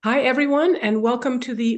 Hi, everyone, and welcome to the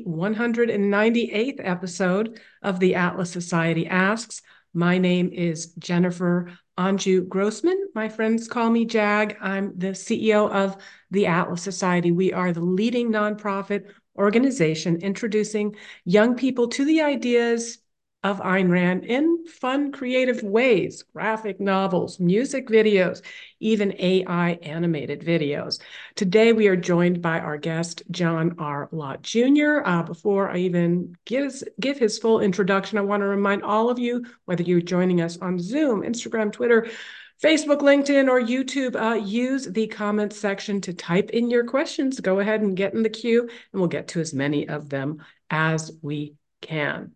198th episode of the Atlas Society Asks. My name is Jennifer Anju Grossman. My friends call me Jag. I'm the CEO of the Atlas Society. We are the leading nonprofit organization introducing young people to the ideas of Ayn Rand in fun, creative ways, graphic novels, music videos, even AI animated videos. Today, we are joined by our guest, John R. Lott Jr. Before I even give his full introduction, I want to remind all of you, whether you're joining us on Zoom, Instagram, Twitter, Facebook, LinkedIn, or YouTube, use the comments section to type in your questions. Go ahead and get in the queue, and we'll get to as many of them as we can.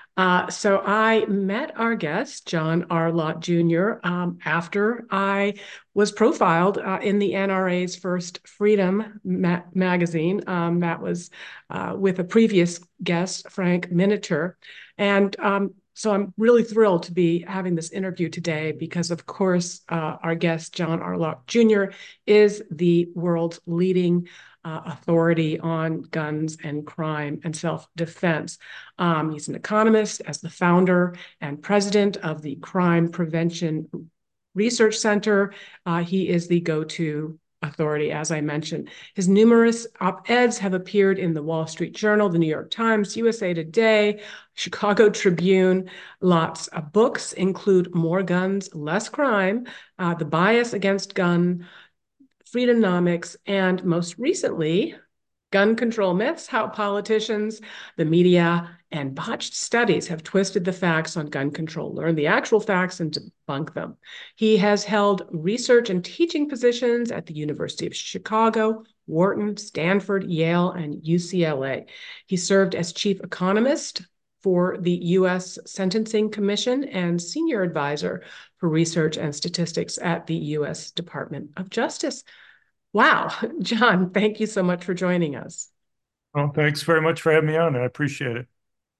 So I met our guest, John R. Lott Jr., after I was profiled in the NRA's first Freedom magazine. That was with a previous guest, Frank Miniter. And so I'm really thrilled to be having this interview today because, of course, our guest, John R. Lott Jr., is the world's leading authority on guns and crime and self-defense. He's an economist, as the founder and president of the Crime Prevention Research Center. He is the go-to authority, as I mentioned. His numerous op-eds have appeared in the Wall Street Journal, the New York Times, USA Today, Chicago Tribune. Lots of books include More Guns, Less Crime, The Bias Against Gun, Freedonomics, and most recently, Gun Control Myths: How Politicians, the Media, and Botched Studies Have Twisted the Facts on Gun Control. Learn the actual facts and debunk them. He has held research and teaching positions at the University of Chicago, Wharton, Stanford, Yale, and UCLA. He served as chief economist for the U.S. Sentencing Commission and senior advisor for research and statistics at the U.S. Department of Justice. Wow. John, thank you so much for joining us. Well, thanks very much for having me on. I appreciate it.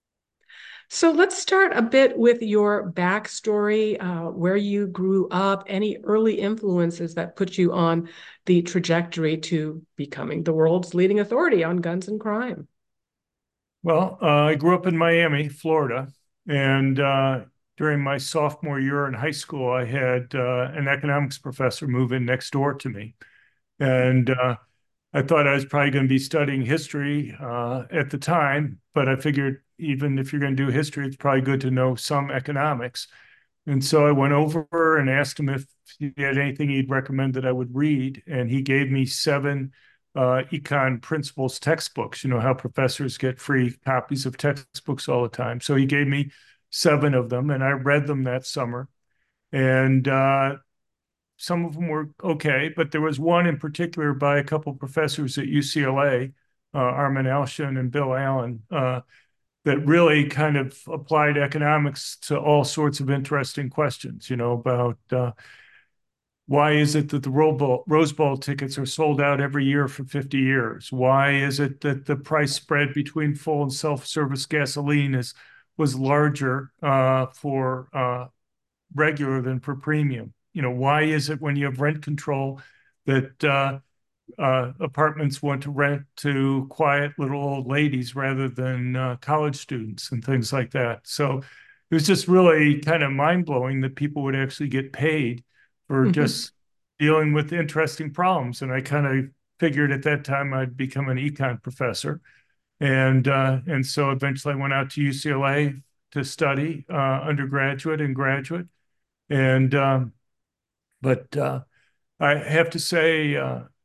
So let's start a bit with your backstory, where you grew up, any early influences that put you on the trajectory to becoming the world's leading authority on guns and crime. Well, I grew up in Miami, Florida, and during my sophomore year in high school, I had an economics professor move in next door to me. And I thought I was probably going to be studying history at the time, but I figured even if you're going to do history, it's probably good to know some economics. And so I went over and asked him if he had anything he'd recommend that I would read. And he gave me seven econ principles textbooks. You know how professors get free copies of textbooks all the time. So he gave me seven of them, and I read them that summer. And some of them were okay, but there was one in particular by a couple of professors at UCLA, Armin Alshan and Bill Allen, that really kind of applied economics to all sorts of interesting questions, about why is it that the Rose Bowl tickets are sold out every year for 50 years? Why is it that the price spread between full and self-service gasoline was larger for regular than for premium? Why is it when you have rent control that apartments want to rent to quiet little old ladies rather than college students and things like that? So it was just really kind of mind blowing that people would actually get paid for Mhm. just dealing with interesting problems. And I kind of figured at that time I'd become an econ professor. And so eventually I went out to UCLA to study undergraduate and graduate. And but I have to say,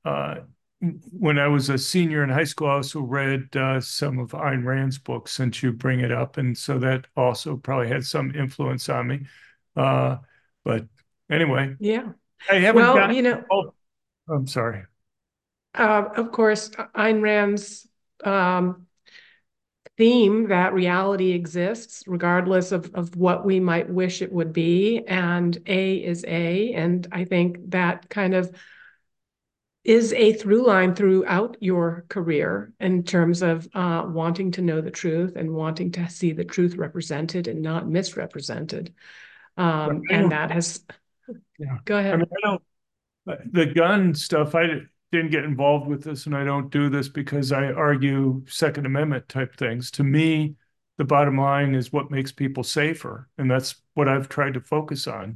when I was a senior in high school, I also read some of Ayn Rand's books, since you bring it up, and so that also probably had some influence on me. Uh, but anyway, Yeah. I haven't Well, gotten. Oh, I'm sorry. of course, Ayn Rand's um, theme that reality exists regardless of what we might wish it would be, and A is A. And I think that kind of is a through line throughout your career in terms of wanting to know the truth and wanting to see the truth represented and not misrepresented. I And don't. that has, Yeah. go I mean, ahead. I don't. The gun stuff. didn't get involved with this, and I don't do this because I argue Second Amendment type things. To me, the bottom line is what makes people safer, and that's what I've tried to focus on.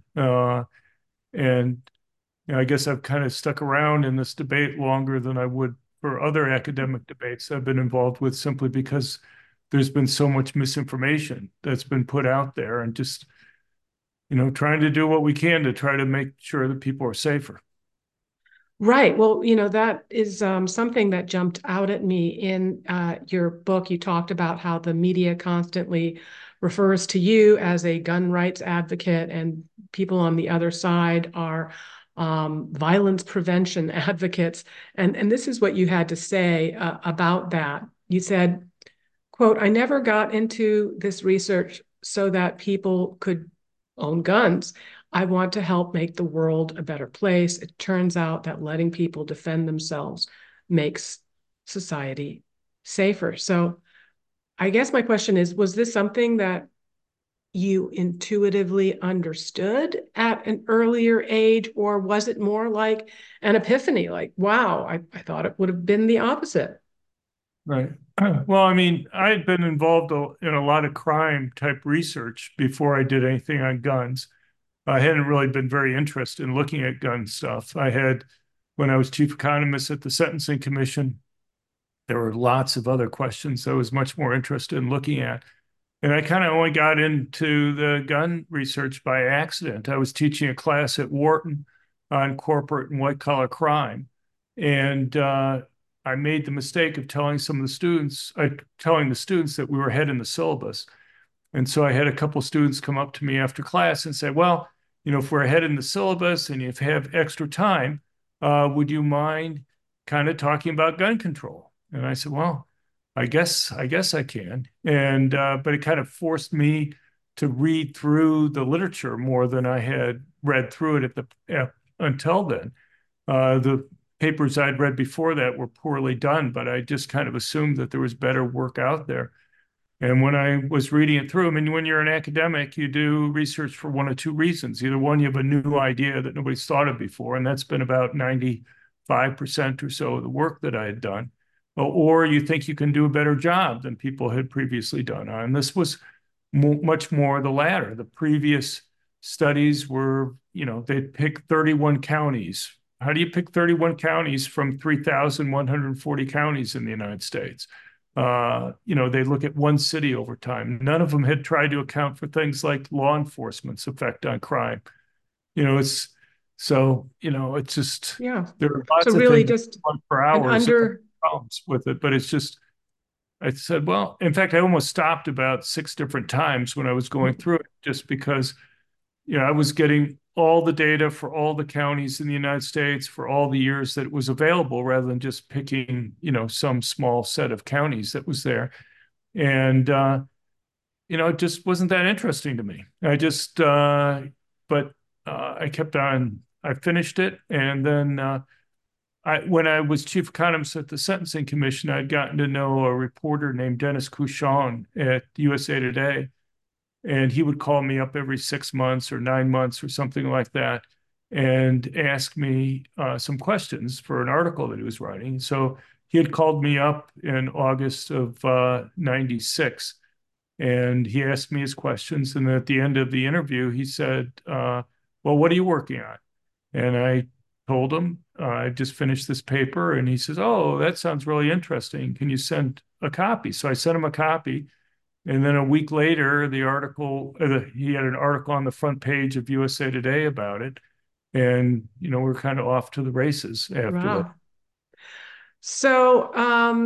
And I guess I've kind of stuck around in this debate longer than I would for other academic debates I've been involved with, simply because there's been so much misinformation that's been put out there, and just trying to do what we can to try to make sure that people are safer. Right. Well, that is something that jumped out at me in your book. You talked about how the media constantly refers to you as a gun rights advocate, and people on the other side are violence prevention advocates. And this is what you had to say about that. You said, quote, "I never got into this research so that people could own guns. I want to help make the world a better place. It turns out that letting people defend themselves makes society safer." So I guess my question is, was this something that you intuitively understood at an earlier age, or was it more like an epiphany, like, wow, I thought it would have been the opposite? Right. Well, I mean, I had been involved in a lot of crime type research before I did anything on guns. I hadn't really been very interested in looking at gun stuff. When I was chief economist at the Sentencing Commission, there were lots of other questions I was much more interested in looking at. And I kind of only got into the gun research by accident. I was teaching a class at Wharton on corporate and white collar crime. And I made the mistake of telling the students that we were ahead in the syllabus. And so I had a couple of students come up to me after class and say, well, if we're ahead in the syllabus and you have extra time, would you mind kind of talking about gun control? And I said, well, I guess I can. And but it kind of forced me to read through the literature more than I had read through it until then. The papers I'd read before that were poorly done, but I just kind of assumed that there was better work out there. And when I was reading it through, I mean, when you're an academic, you do research for one of two reasons. Either one, you have a new idea that nobody's thought of before, and that's been about 95% or so of the work that I had done, or you think you can do a better job than people had previously done. And this was much more the latter. The previous studies were, they'd pick 31 counties. How do you pick 31 counties from 3,140 counties in the United States? They look at one city over time. None of them had tried to account for things like law enforcement's effect on crime. It's it's just Yeah. there are So lots of really things just for an hours and under problems with it, but it's just I said, well, in fact, I almost stopped about six different times when I was going through it, just because I was getting all the data for all the counties in the United States for all the years that it was available, rather than just picking, some small set of counties that was there. And, it just wasn't that interesting to me. But I kept on, I finished it. And then when I was chief economist at the Sentencing Commission, I'd gotten to know a reporter named Dennis Cushon at USA Today, and he would call me up every 6 months or 9 months or something like that and ask me some questions for an article that he was writing. So he had called me up in August of 96, and he asked me his questions. And at the end of the interview, he said, well, what are you working on? And I told him, I just finished this paper. And he says, oh, that sounds really interesting. Can you send a copy? So I sent him a copy. And then a week later, he had an article on the front page of USA Today about it. And, we're kind of off to the races after that. wow. So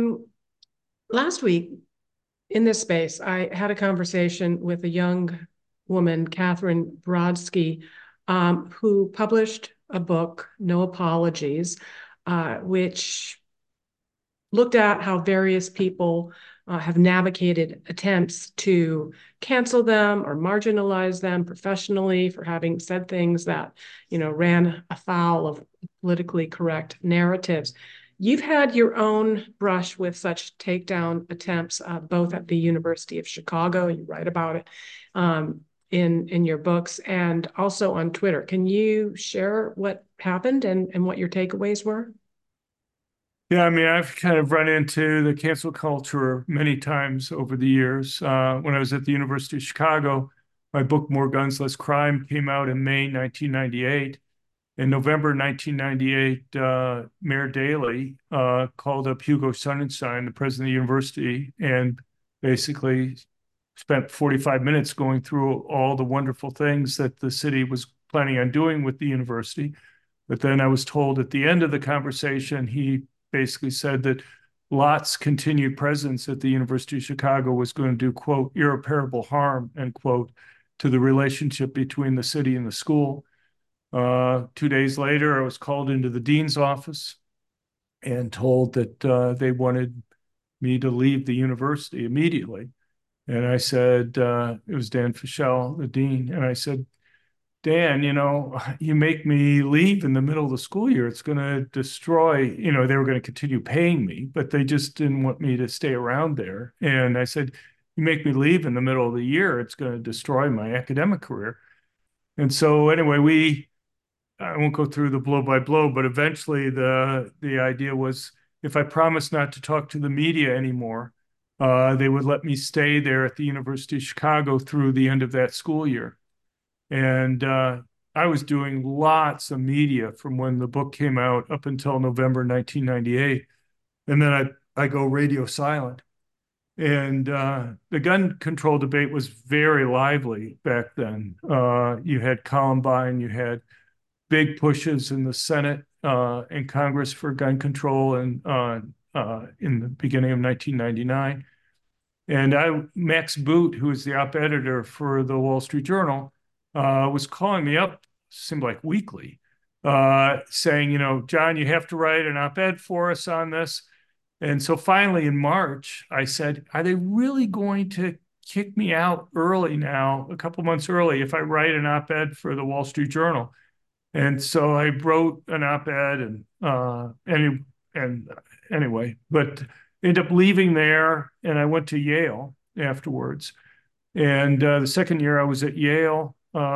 last week in this space, I had a conversation with a young woman, Catherine Brodsky, who published a book, No Apologies, which looked at how various people have navigated attempts to cancel them or marginalize them professionally for having said things that, ran afoul of politically correct narratives. You've had your own brush with such takedown attempts, both at the University of Chicago, you write about it in your books, and also on Twitter. Can you share what happened and what your takeaways were? Yeah, I mean, I've kind of run into the cancel culture many times over the years. When I was at the University of Chicago, my book, More Guns, Less Crime, came out in May 1998. In November 1998, Mayor Daley called up Hugo Sonnenschein, the president of the university, and basically spent 45 minutes going through all the wonderful things that the city was planning on doing with the university. But then I was told at the end of the conversation, he basically said that Lott's continued presence at the University of Chicago was going to do, quote, irreparable harm, end quote, to the relationship between the city and the school. 2 days later, I was called into the dean's office and told that they wanted me to leave the university immediately. And I said, it was Dan Fischel, the dean. And I said, Dan, you make me leave in the middle of the school year. It's going to destroy, they were going to continue paying me, but they just didn't want me to stay around there. And I said, you make me leave in the middle of the year, it's going to destroy my academic career. And so anyway, I won't go through the blow by blow, but eventually the idea was if I promised not to talk to the media anymore, they would let me stay there at the University of Chicago through the end of that school year. And I was doing lots of media from when the book came out up until November 1998. And then I go radio silent. And the gun control debate was very lively back then. You had Columbine, you had big pushes in the Senate and Congress for gun control and in the beginning of 1999. And Max Boot, who is the op editor for the Wall Street Journal, was calling me up, seemed like weekly, saying, John, you have to write an op-ed for us on this. And so finally in March, I said, are they really going to kick me out early now, a couple months early, if I write an op-ed for the Wall Street Journal? And so I wrote an op-ed and anyway, but ended up leaving there and I went to Yale afterwards. And the second year I was at Yale,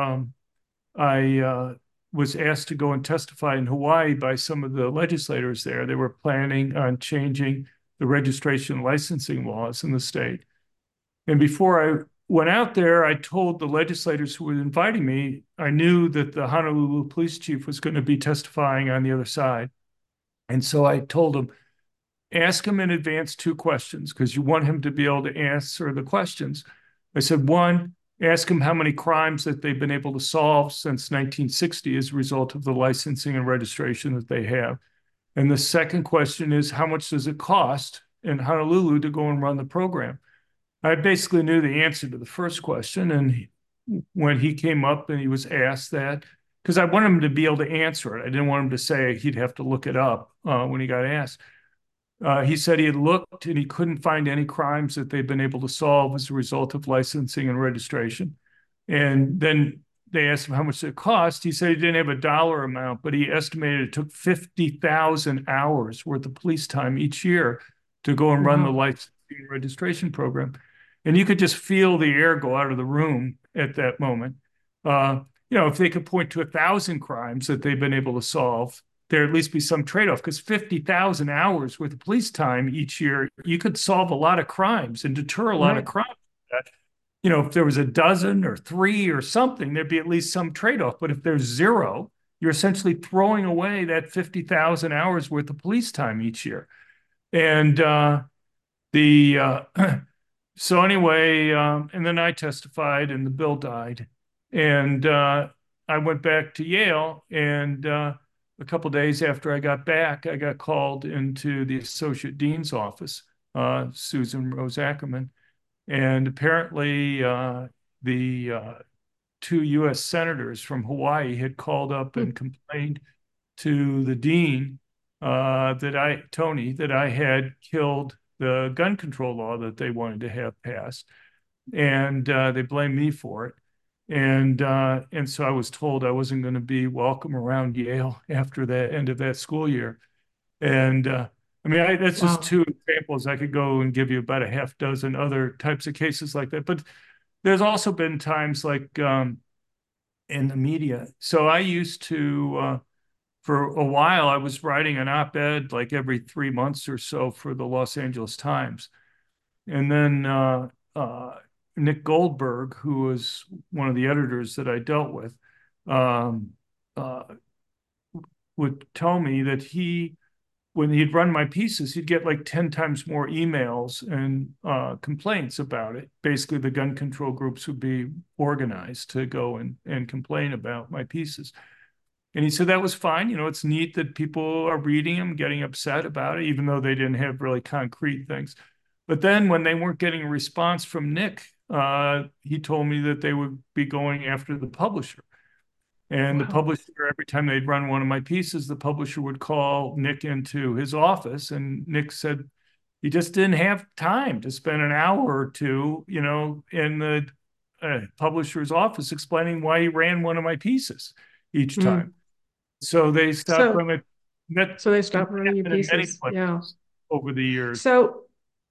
I was asked to go and testify in Hawaii by some of the legislators there. They were planning on changing the registration and licensing laws in the state. And before I went out there, I told the legislators who were inviting me, I knew that the Honolulu police chief was going to be testifying on the other side. And so I told him, ask him in advance two questions because you want him to be able to answer the questions. I said, one, ask him how many crimes that they've been able to solve since 1960 as a result of the licensing and registration that they have. And the second question is, how much does it cost in Honolulu to go and run the program? I basically knew the answer to the first question. And when he came up and he was asked that, because I wanted him to be able to answer it. I didn't want him to say he'd have to look it up when he got asked. He said he had looked and he couldn't find any crimes that they've been able to solve as a result of licensing and registration. And then they asked him how much it cost. He said he didn't have a dollar amount, but he estimated it took 50,000 hours worth of police time each year to go and run the Wow. licensing and registration program. And you could just feel the air go out of the room at that moment. If they could point to 1,000 crimes that they've been able to solve, there at least be some trade-off because 50,000 hours worth of police time each year, you could solve a lot of crimes and deter a lot of Right. crimes. If there was a dozen or three or something, there'd be at least some trade-off. But if there's zero, you're essentially throwing away that 50,000 hours worth of police time each year. And the so anyway, and then I testified and the bill died. And I went back to Yale and a couple of days after I got back, I got called into the associate dean's office, Susan Rose Ackerman, and apparently the two U.S. senators from Hawaii had called up and complained to the dean Tony, that I had killed the gun control law that they wanted to have passed, and they blamed me for it. And so I was told I wasn't going to be welcome around Yale after the end of that school year. And that's just Wow. two examples. I could go and give you about a half dozen other types of cases like that. But there's also been times like in the media. So I used to for a while, I was writing an op-ed like every 3 months or so for the Los Angeles Times. And then Nick Goldberg, who was one of the editors that I dealt with, um, uh, would tell me that when he'd run my pieces, he'd get like 10 times more emails and complaints about it. Basically, the gun control groups would be organized to go and complain about my pieces. And he said that was fine. It's neat that people are reading them, getting upset about it, even though they didn't have really concrete things. But then when they weren't getting a response from Nick, he told me that they would be going after the publisher. And the Wow. publisher, every time they'd run one of my pieces, the publisher would call Nick into his office. And Nick said he just didn't have time to spend an hour or two, in the publisher's office explaining why he ran one of my pieces each time. Mm. So they stopped So, running. That so they that stopped running your happened in many pieces. Yeah. places over the years. So,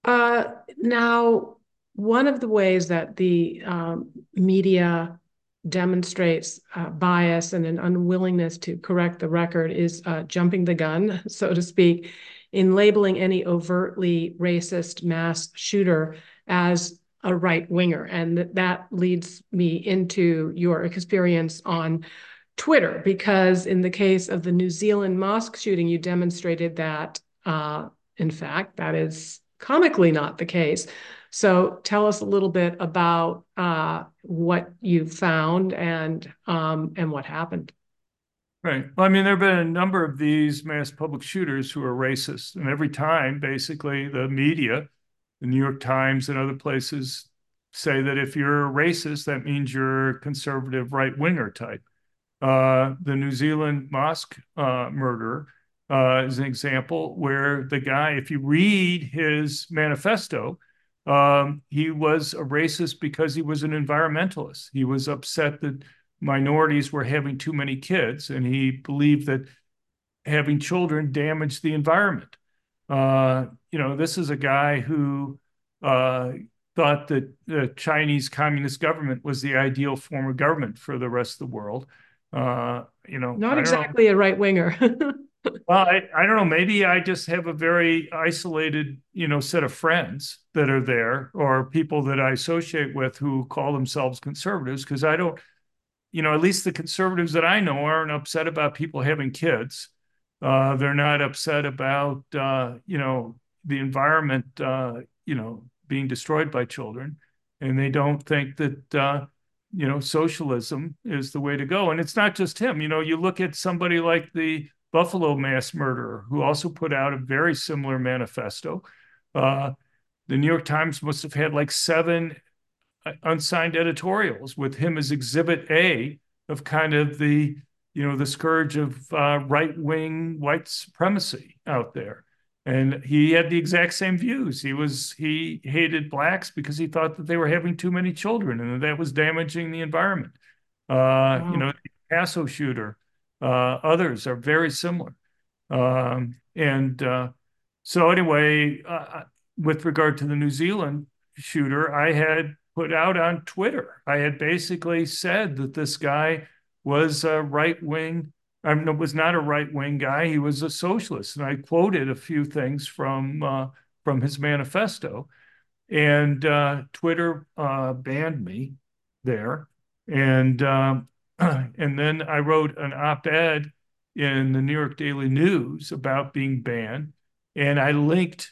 now one of the ways that the media demonstrates bias and an unwillingness to correct the record is jumping the gun, so to speak, in labeling any overtly racist mass shooter as a right winger. And that leads me into your experience on Twitter, because in the case of the New Zealand mosque shooting, you demonstrated that, in fact, that is comically not the case. So tell us a little bit about what you found and what happened. Right. Well, I mean, there have been a number of these mass public shooters who are racist, and every time, basically, the media, the New York Times and other places say that if you're a racist, that means you're a conservative right winger type. The New Zealand mosque murderer is an example where the guy, if you read his manifesto, he was a racist because he was an environmentalist. He was upset that minorities were having too many kids, and he believed that having children damaged the environment. This is a guy who uh, thought that the Chinese Communist government was the ideal form of government for the rest of the world. Not I don't know. exactly a right winger. Well, I don't know. Maybe I just have a very isolated, set of friends that are there, or people that I associate with who call themselves conservatives, because I don't, at least the conservatives that I know aren't upset about people having kids. They're not upset about, the environment, being destroyed by children. And they don't think that, socialism is the way to go. And it's not just him. You look at somebody like the Buffalo mass murderer, who also put out a very similar manifesto. Uh, the New York Times must have had like 7 unsigned editorials with him as Exhibit A of kind of the scourge of right-wing white supremacy out there. And he had the exact same views. He hated blacks because he thought that they were having too many children and that was damaging the environment. Wow. The Paso shooter, others are very similar. And so anyway, with regard to the New Zealand shooter, I had put out on Twitter. I had basically said that this guy was a right wing. I mean, was not a right wing guy. He was a socialist, and I quoted a few things from his manifesto. And Twitter banned me there, and and then I wrote an op-ed in the New York Daily News about being banned, and I linked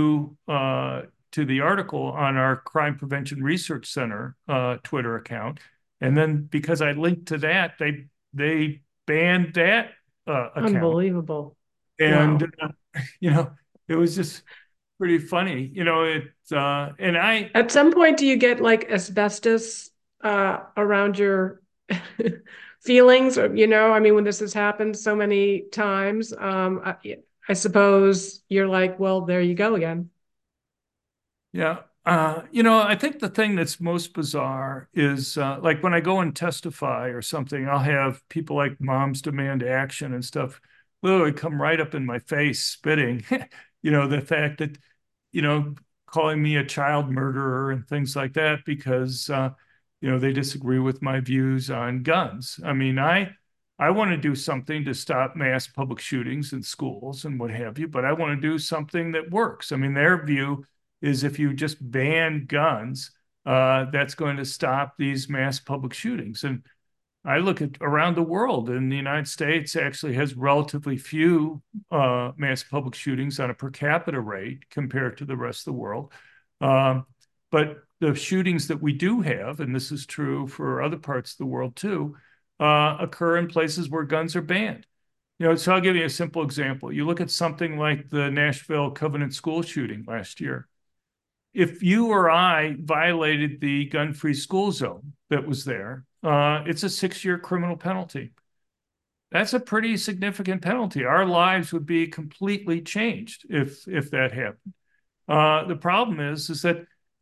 to the article on our Crime Prevention Research Center Twitter account. And then because I linked to that, they banned that account. Unbelievable. And Wow. it was just pretty funny. And I At some point, do you get like asbestos around your feelings? Or, I mean, when this has happened so many times, I suppose you're like, well, there you go again. Yeah. I think the thing that's most bizarre is like when I go and testify or something, I'll have people like Moms Demand Action and stuff literally come right up in my face, spitting, the fact that, you know, calling me a child murderer and things like that because, they disagree with my views on guns. I mean, I want to do something to stop mass public shootings in schools and what have you, but I want to do something that works. I mean, their view is if you just ban guns, that's going to stop these mass public shootings. And I look at around the world, and the United States actually has relatively few mass public shootings on a per capita rate compared to the rest of the world. Um, but the shootings that we do have, and this is true for other parts of the world too, occur in places where guns are banned. So I'll give you a simple example. You look at something like the Nashville Covenant School shooting last year. If you or I violated the gun-free school zone that was there, it's a 6-year criminal penalty. That's a pretty significant penalty. Our lives would be completely changed if that happened. The problem is that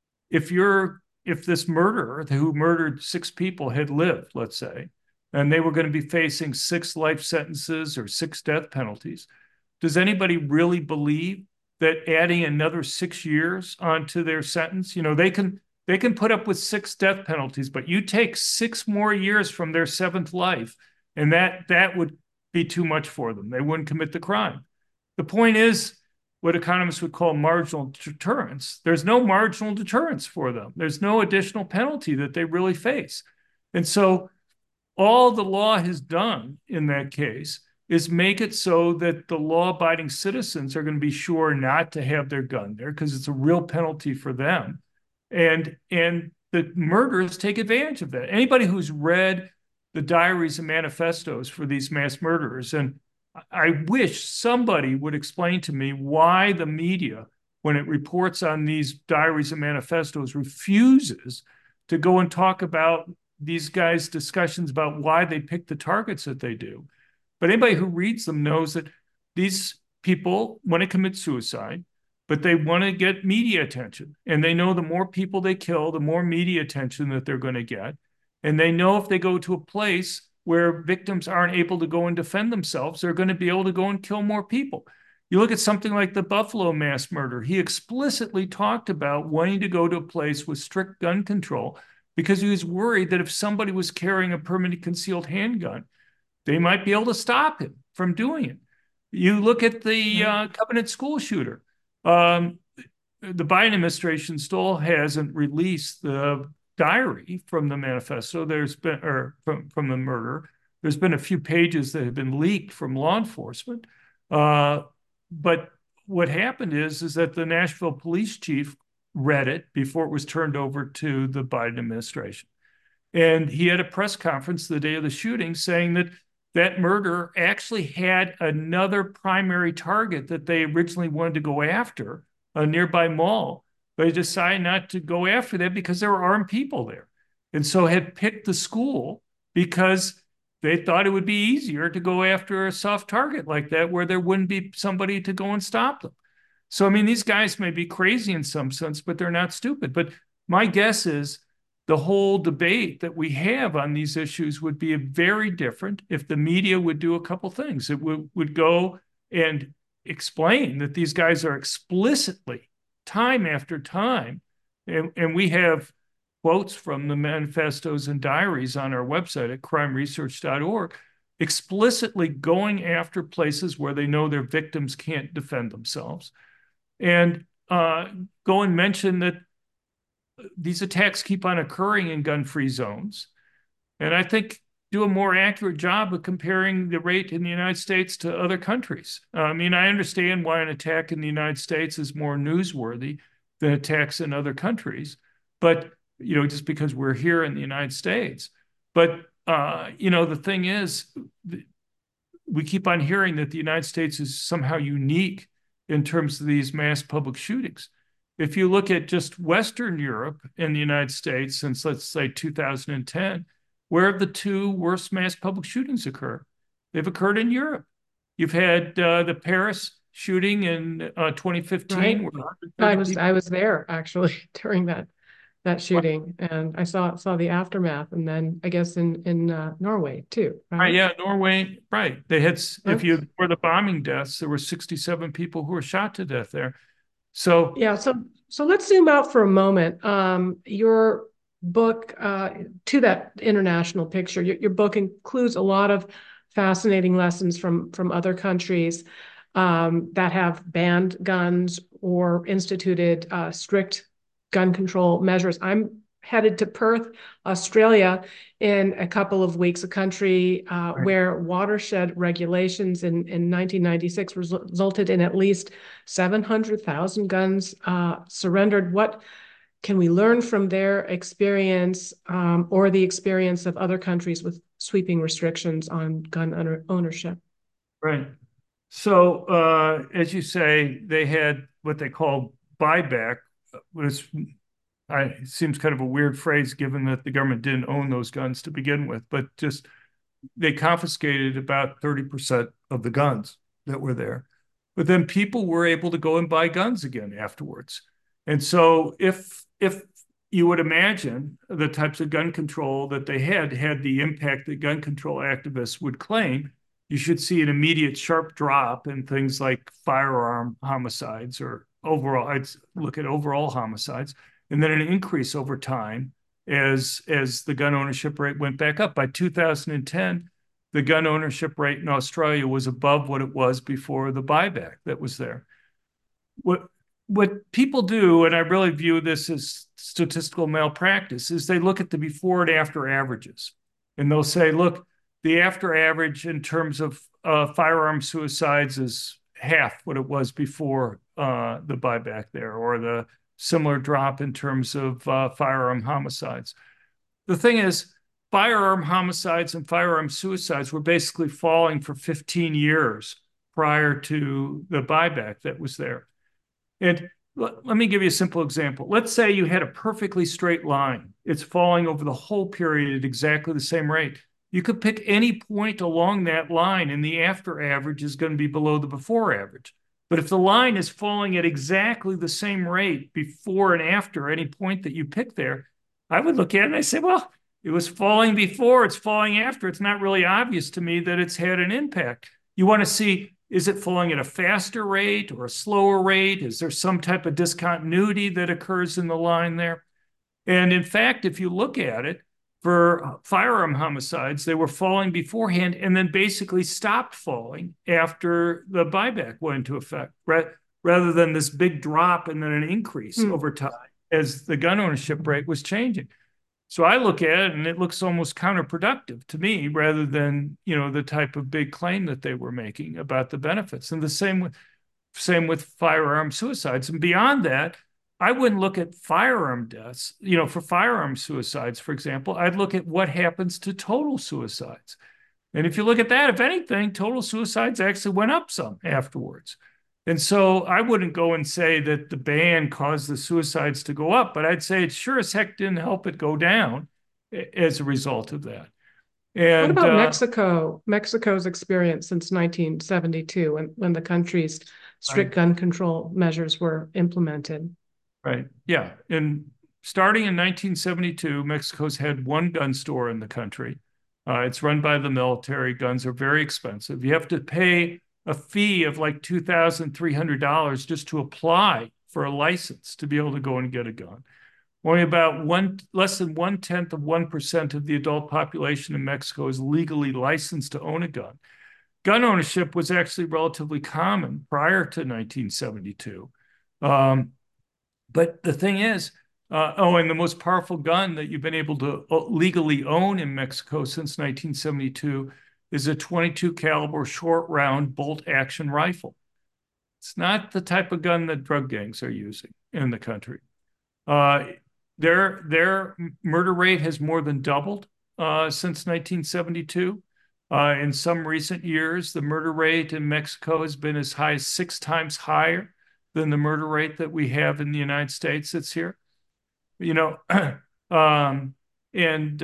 if this murderer who murdered 6 people had lived, let's say, and they were going to be facing 6 life sentences or 6 death penalties, does anybody really believe that adding another 6 years onto their sentence, they can put up with 6 death penalties, but you take 6 more years from their 7th life, and that would be too much for them. They wouldn't commit the crime. The point is what economists would call marginal deterrence. There's no marginal deterrence for them. There's no additional penalty that they really face. And so all the law has done in that case is make it so that the law-abiding citizens are going to be sure not to have their gun there because it's a real penalty for them. And the murderers take advantage of that. Anybody who's read the diaries and manifestos for these mass murderers, and I wish somebody would explain to me why the media, when it reports on these diaries and manifestos, refuses to go and talk about these guys' discussions about why they pick the targets that they do. But anybody who reads them knows that these people want to commit suicide, but they want to get media attention. And they know the more people they kill, the more media attention that they're going to get. And they know if they go to a place where victims aren't able to go and defend themselves, they're going to be able to go and kill more people. You look at something like the Buffalo mass murder. He explicitly talked about wanting to go to a place with strict gun control because he was worried that if somebody was carrying a permanent concealed handgun, they might be able to stop him from doing it. You look at the Covenant school shooter. The Biden administration still hasn't released the diary from the manifesto. There's been, or from the murder. There's been a few pages that have been leaked from law enforcement. But what happened is that the Nashville police chief read it before it was turned over to the Biden administration. And he had a press conference the day of the shooting saying that murder actually had another primary target that they originally wanted to go after, a nearby mall. But they decided not to go after that because there were armed people there. And so had picked the school because they thought it would be easier to go after a soft target like that where there wouldn't be somebody to go and stop them. So, I mean, these guys may be crazy in some sense, but they're not stupid. But my guess is the whole debate that we have on these issues would be very different if the media would do a couple things. It would go and explain that these guys are explicitly, time after time, and we have quotes from the manifestos and diaries on our website at crimeresearch.org, explicitly going after places where they know their victims can't defend themselves. And go and mention that these attacks keep on occurring in gun-free zones. And I think do a more accurate job of comparing the rate in the United States to other countries. I mean, I understand why an attack in the United States is more newsworthy than attacks in other countries, but, just because we're here in the United States. But, the thing is, we keep on hearing that the United States is somehow unique in terms of these mass public shootings. If you look at just Western Europe and the United States since, let's say, 2010, where have the 2 worst mass public shootings occurred? They've occurred in Europe. You've had the Paris shooting in 2015. Right. I was there actually during that shooting, and I saw the aftermath, and then I guess in Norway too. Right? Yeah, Norway. Right. They had, if you were the bombing deaths, there were 67 people who were shot to death there. So yeah, so let's zoom out for a moment. Your book, to that international picture, your book includes a lot of fascinating lessons from other countries that have banned guns or instituted strict gun control measures. I'm headed to Perth, Australia, in a couple of weeks, a country Right. where watershed regulations in 1996 resulted in at least 700,000 guns surrendered. What can we learn from their experience or the experience of other countries with sweeping restrictions on gun ownership? Right. So, as you say, they had what they call buyback, which seems kind of a weird phrase given that the government didn't own those guns to begin with, but just they confiscated about 30% of the guns that were there. But then people were able to go and buy guns again afterwards. And so if you would imagine the types of gun control that they had the impact that gun control activists would claim, you should see an immediate sharp drop in things like firearm homicides or overall, I'd look at overall homicides, and then an increase over time as the gun ownership rate went back up. By 2010, the gun ownership rate in Australia was above what it was before the buyback that was there. What people do, and I really view this as statistical malpractice, is they look at the before and after averages. And they'll say, look, the after average in terms of firearm suicides is half what it was before the buyback there, or the similar drop in terms of firearm homicides. The thing is, firearm homicides and firearm suicides were basically falling for 15 years prior to the buyback that was there. And let me give you a simple example. Let's say you had a perfectly straight line. It's falling over the whole period at exactly the same rate. You could pick any point along that line, and the after average is going to be below the before average. But if the line is falling at exactly the same rate before and after any point that you pick there, I would look at it and I say, well, it was falling before, it's falling after. It's not really obvious to me that it's had an impact. You want to see, is it falling at a faster rate or a slower rate? Is there some type of discontinuity that occurs in the line there? And in fact, if you look at it, for firearm homicides, they were falling beforehand and then basically stopped falling after the buyback went into effect, right? Rather than this big drop and then an increase over time as the gun ownership rate was changing. So I look at it and it looks almost counterproductive to me rather than, the type of big claim that they were making about the benefits. And the same with firearm suicides. And beyond that, I wouldn't look at firearm deaths, for firearm suicides, for example. I'd look at what happens to total suicides. And if you look at that, if anything, total suicides actually went up some afterwards. And so I wouldn't go and say that the ban caused the suicides to go up, but I'd say it sure as heck didn't help it go down as a result of that. What And about Mexico? Mexico's experience since 1972, when the country's right, strict gun control measures were implemented? right, yeah. And starting in 1972, Mexico's had one gun store in the country. It's run by the military. Guns are very expensive. You have to pay a fee of like $2,300 just to apply for a license to be able to go and get a gun. Only about less than 0.1% of the adult population in Mexico is legally licensed to own a gun. Gun ownership was actually relatively common prior to 1972. But the thing is, and the most powerful gun that you've been able to legally own in Mexico since 1972 is a 22 caliber short round bolt action rifle. It's not the type of gun that drug gangs are using in the country. Their murder rate has more than doubled since 1972. In some recent years, the murder rate in Mexico has been as high as 6 times higher than the murder rate that we have in the United States that's here. And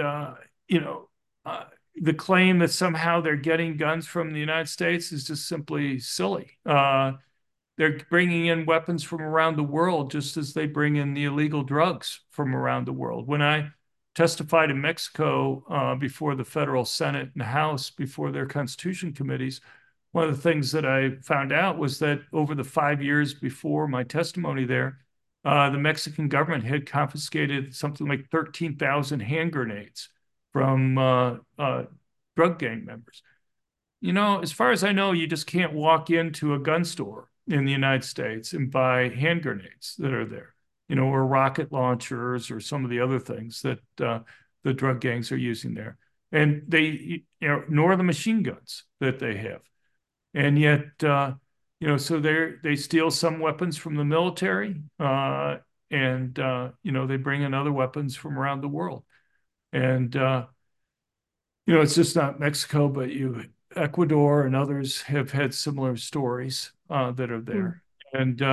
the claim that somehow they're getting guns from the United States is just simply silly. They're bringing in weapons from around the world just as they bring in the illegal drugs from around the world. When I testified in Mexico before the federal Senate and House, before their constitution committees, one of the things that I found out was that over the 5 years before my testimony there, the Mexican government had confiscated something like 13,000 hand grenades from drug gang members. As far as I know, you just can't walk into a gun store in the United States and buy hand grenades that are there, or rocket launchers or some of the other things that the drug gangs are using there. And nor the machine guns that they have. And yet, so they steal some weapons from the military, and they bring in other weapons from around the world. And it's just not Mexico, but Ecuador and others have had similar stories that are Mm. there. And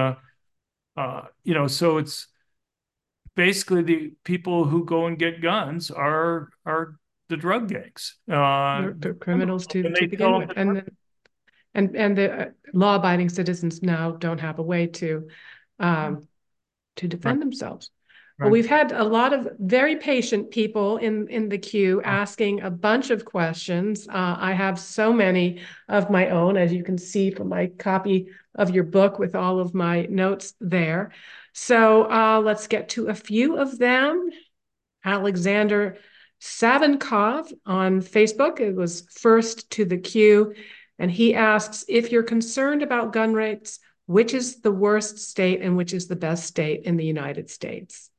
so it's basically the people who go and get guns are the drug gangs. The criminals And to they begin tell them with, and the law-abiding citizens now don't have a way to right, defend themselves. Well, right. we've had a lot of very patient people in the queue asking a bunch of questions. I have so many of my own, as you can see from my copy of your book with all of my notes there. So let's get to a few of them. Alexander Savinkov on Facebook, it was first to the queue, and he asks, if you're concerned about gun rates, which is the worst state and which is the best state in the United States?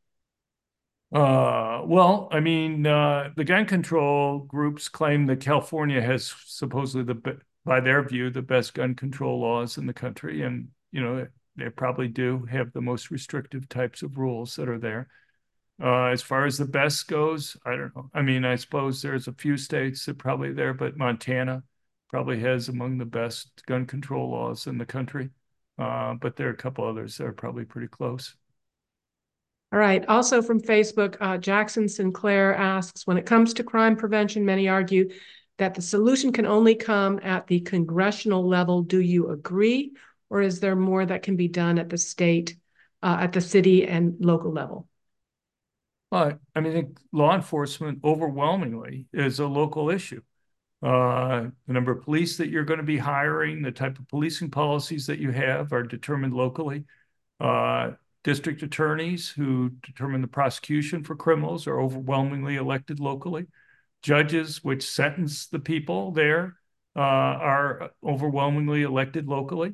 Well, I mean, the gun control groups claim that California has supposedly by their view, the best gun control laws in the country. And, they probably do have the most restrictive types of rules that are there. As far as the best goes, I don't know. I mean, I suppose there's a few states that probably there, but Montana probably has among the best gun control laws in the country. But there are a couple others that are probably pretty close. All right. Also from Facebook, Jackson Sinclair asks, when it comes to crime prevention, many argue that the solution can only come at the congressional level. Do you agree? Or is there more that can be done at the state, at the city and local level? I mean, I think law enforcement overwhelmingly is a local issue. The number of police that you're going to be hiring, the type of policing policies that you have are determined locally. District attorneys who determine the prosecution for criminals are overwhelmingly elected locally. Judges, which sentence the people there, are overwhelmingly elected locally.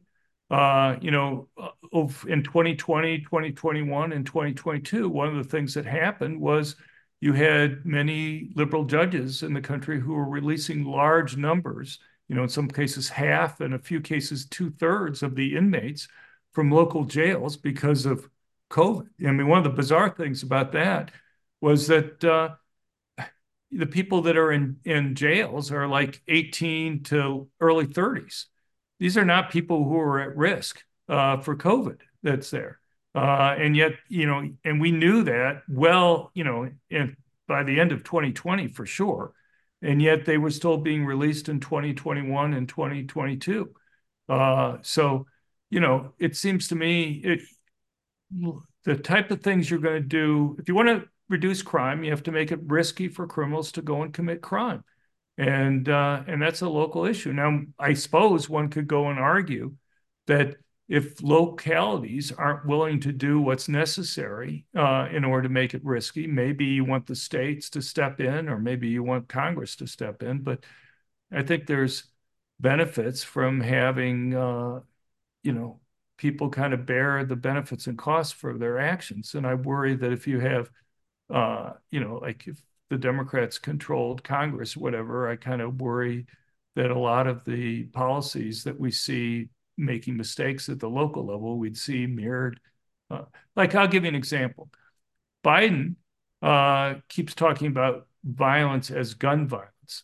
In 2020, 2021, and 2022, one of the things that happened was you had many liberal judges in the country who were releasing large numbers, in some cases half, in a few cases 2/3 of the inmates from local jails because of COVID. I mean, one of the bizarre things about that was that the people that are in jails are like 18 to early 30s. These are not people who are at risk for COVID that's there. And yet, and we knew that well, by the end of 2020 for sure. And yet they were still being released in 2021 and 2022. So, it seems to me the type of things you're going to do, if you want to reduce crime, you have to make it risky for criminals to go and commit crime. And that's a local issue. Now, I suppose one could go and argue that if localities aren't willing to do what's necessary in order to make it risky, maybe you want the states to step in, or maybe you want Congress to step in. But I think there's benefits from having, people kind of bear the benefits and costs for their actions. And I worry that if you have, like if the Democrats controlled Congress, whatever, I kind of worry that a lot of the policies that we see making mistakes at the local level, we'd see mirrored. Like, I'll give you an example. Biden keeps talking about violence as gun violence.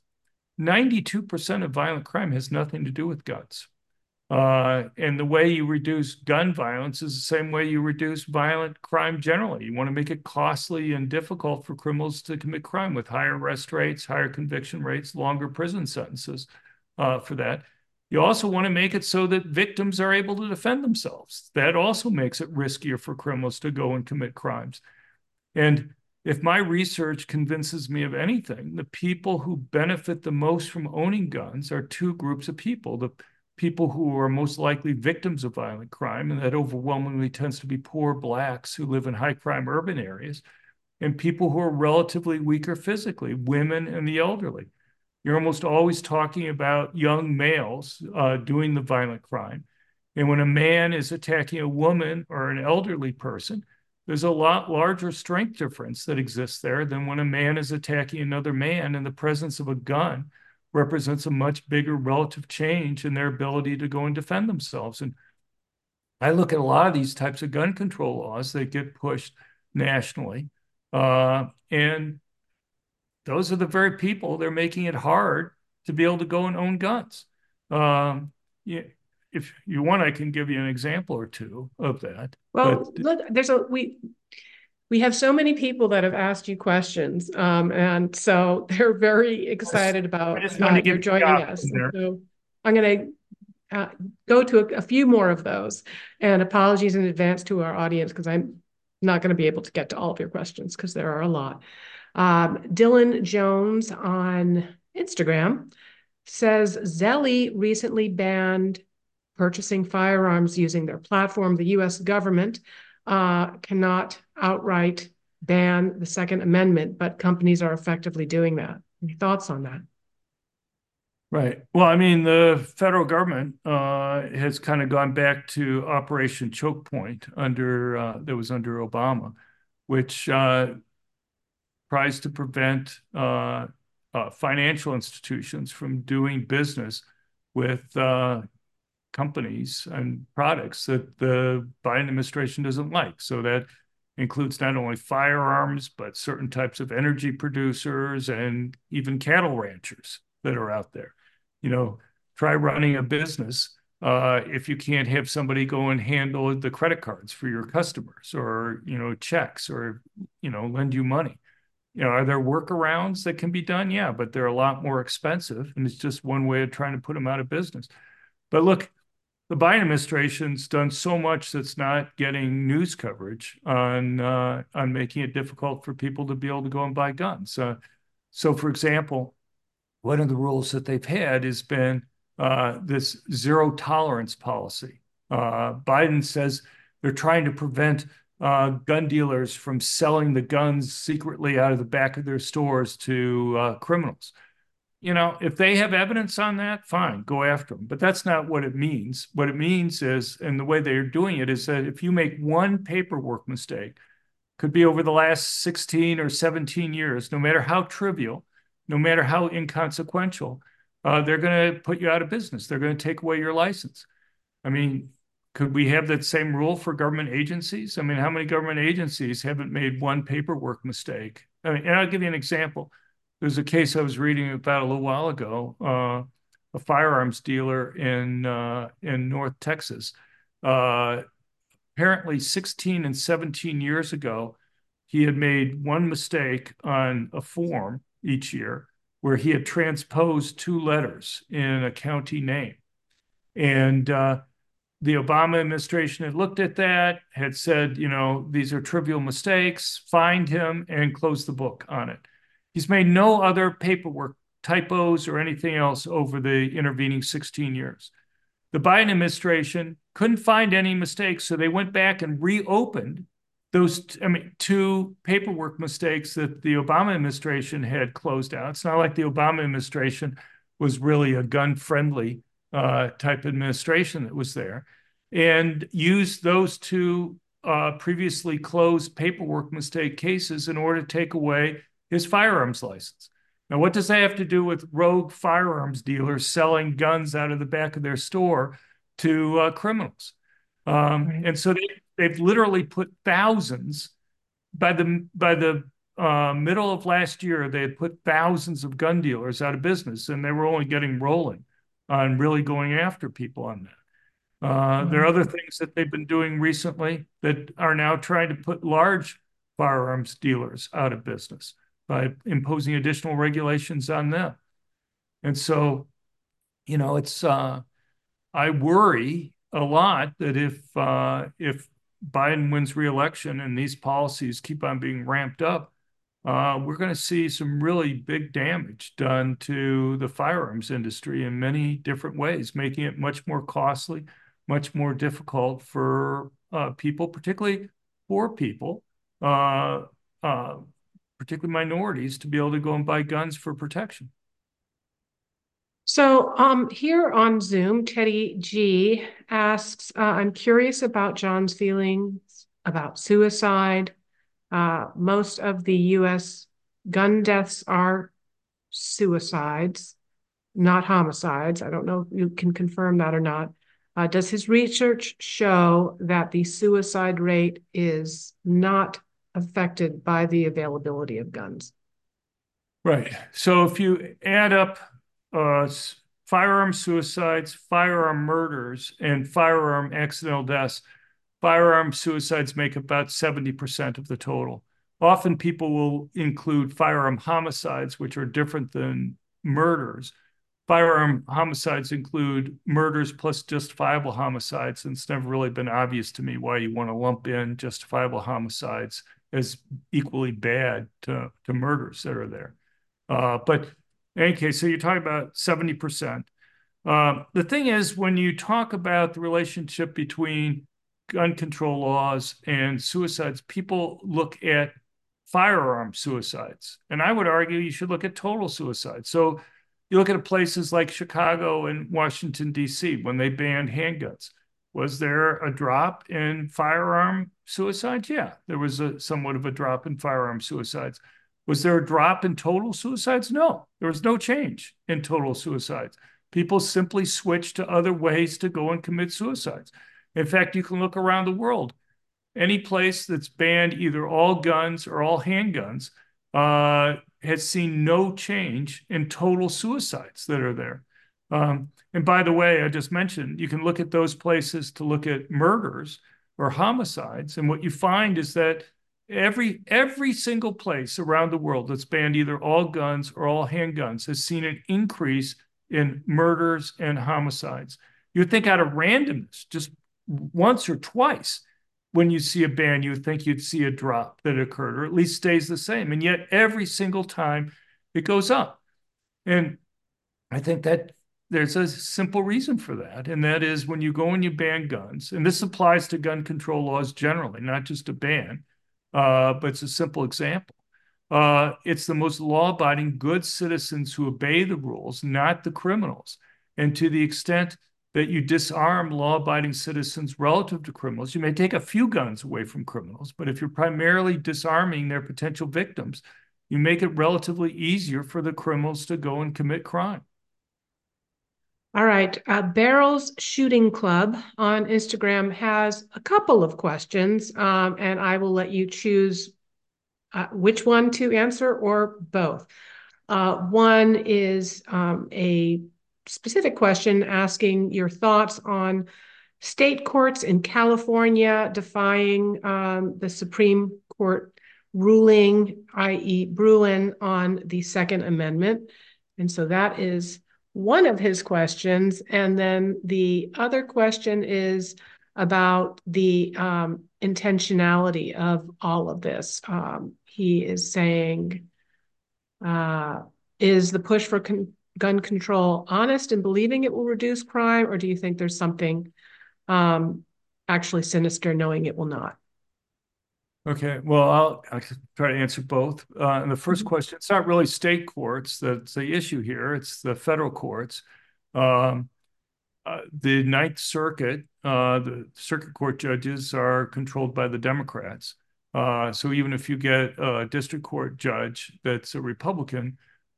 92% of violent crime has nothing to do with guns. And the way you reduce gun violence is the same way you reduce violent crime generally. You want to make it costly and difficult for criminals to commit crime with higher arrest rates, higher conviction rates, longer prison sentences for that. You also want to make it so that victims are able to defend themselves. That also makes it riskier for criminals to go and commit crimes. And if my research convinces me of anything, the people who benefit the most from owning guns are two groups of people. The people who are most likely victims of violent crime, and that overwhelmingly tends to be poor Blacks who live in high crime urban areas, and people who are relatively weaker physically, women and the elderly. you're almost always talking about young males doing the violent crime. And when a man is attacking a woman or an elderly person, there's a lot larger strength difference that exists there than when a man is attacking another man, and the presence of a gun represents a much bigger relative change in their ability to go and defend themselves. And I look at a lot of these types of gun control laws that get pushed nationally, and those are the very people they're making it hard to be able to go and own guns. Yeah, if you want, I can give you an example or two of that. But Well, look, we have so many people that have asked you questions, and so they're very excited I about just want to your give you the joining us. option there. So I'm going to go to a few more of those. And apologies in advance to our audience because I'm not going to be able to get to all of your questions because there are a lot. Dylan Jones on Instagram says Zelly recently banned purchasing firearms using their platform. The U.S. government cannot outright ban the Second Amendment, but companies are effectively doing that. Any thoughts on that? Right. Well, I mean, the federal government has kind of gone back to Operation Choke Point that was under Obama, which tries to prevent financial institutions from doing business with companies and products that the Biden administration doesn't like. So that includes not only firearms, but certain types of energy producers and even cattle ranchers that are out there. Try running a business if you can't have somebody go and handle the credit cards for your customers, or checks, or lend you money. Are there workarounds that can be done? Yeah, but they're a lot more expensive, and it's just one way of trying to put them out of business. But look, the Biden administration's done so much that's not getting news coverage on making it difficult for people to be able to go and buy guns. So, for example, one of the rules that they've had has been this zero tolerance policy. Biden says they're trying to prevent gun dealers from selling the guns secretly out of the back of their stores to criminals. If they have evidence on that, fine, go after them. But that's not what it means. What it means is, and the way they're doing it is that if you make one paperwork mistake, could be over the last 16 or 17 years, no matter how trivial, no matter how inconsequential, they're going to put you out of business. They're going to take away your license. I mean, could we have that same rule for government agencies? I mean, how many government agencies haven't made one paperwork mistake? I mean, and I'll give you an example. There's a case I was reading about a little while ago. A firearms dealer in North Texas. Apparently, 16 and 17 years ago, he had made one mistake on a form each year where he had transposed two letters in a county name. And the Obama administration had looked at that, had said, these are trivial mistakes, fined him, and closed the book on it. He's made no other paperwork typos or anything else over the intervening 16 years. The Biden administration couldn't find any mistakes, so they went back and reopened those, two paperwork mistakes that the Obama administration had closed out. It's not like the Obama administration was really a gun-friendly type administration that was there, and used those two previously closed paperwork mistake cases in order to take away his firearms license. Now, what does that have to do with rogue firearms dealers selling guns out of the back of their store to criminals? Right. And so they've literally put thousands, by the middle of last year, they had put thousands of gun dealers out of business, and they were only getting rolling on really going after people on that. There are other things that they've been doing recently that are now trying to put large firearms dealers out of business by imposing additional regulations on them. And so, it's I worry a lot that if Biden wins re-election and these policies keep on being ramped up, we're going to see some really big damage done to the firearms industry in many different ways, making it much more costly, much more difficult for people, particularly poor people, particularly minorities, to be able to go and buy guns for protection. Here on Zoom, Teddy G asks, I'm curious about John's feelings about suicide. Most of the US gun deaths are suicides, not homicides. I don't know if you can confirm that or not. Does his research show that the suicide rate is not affected by the availability of guns? Right. So if you add up uh, firearm suicides, firearm murders, and firearm accidental deaths, firearm suicides make about 70% of the total. Often people will include firearm homicides, which are different than murders. Firearm homicides include murders plus justifiable homicides, and it's never really been obvious to me why you want to lump in justifiable homicides as equally bad to murders that are there. But in any case, so you're talking about 70%. The thing is, when you talk about the relationship between gun control laws and suicides, people look at firearm suicides. And I would argue you should look at total suicides. So you look at places like Chicago and Washington, D.C., when they banned handguns. Was there a drop in firearm suicides? Yeah, there was somewhat of a drop in firearm suicides. Was there a drop in total suicides? No, there was no change in total suicides. People simply switched to other ways to go and commit suicides. In fact, you can look around the world. Any place that's banned either all guns or all handguns has seen no change in total suicides that are there. And by the way, I just mentioned you can look at those places to look at murders or homicides, and what you find is that every single place around the world that's banned either all guns or all handguns has seen an increase in murders and homicides. You'd think out of randomness, just once or twice, when you see a ban, you would think you'd see a drop that occurred, or at least stays the same. And yet every single time it goes up. And I think that there's a simple reason for that. And that is when you go and you ban guns, and this applies to gun control laws generally, not just a ban, but it's a simple example. It's the most law-abiding, good citizens who obey the rules, not the criminals. And to the extent that you disarm law-abiding citizens relative to criminals, you may take a few guns away from criminals, but if you're primarily disarming their potential victims, you make it relatively easier for the criminals to go and commit crime. All right. Barrels Shooting Club on Instagram has a couple of questions, and I will let you choose which one to answer or both. One is a specific question asking your thoughts on state courts in California defying the Supreme Court ruling, i.e., Bruen, on the Second Amendment. And so that is one of his questions. And then the other question is about the intentionality of all of this. He is saying, is the push for gun control honest in believing it will reduce crime, or do you think there's something actually sinister knowing it will not? Okay, well, I'll try to answer both. And the first question, it's not really state courts that's the issue here, it's the federal courts. Um, the Ninth Circuit, the circuit court judges are controlled by the Democrats. So even if you get a district court judge that's a Republican,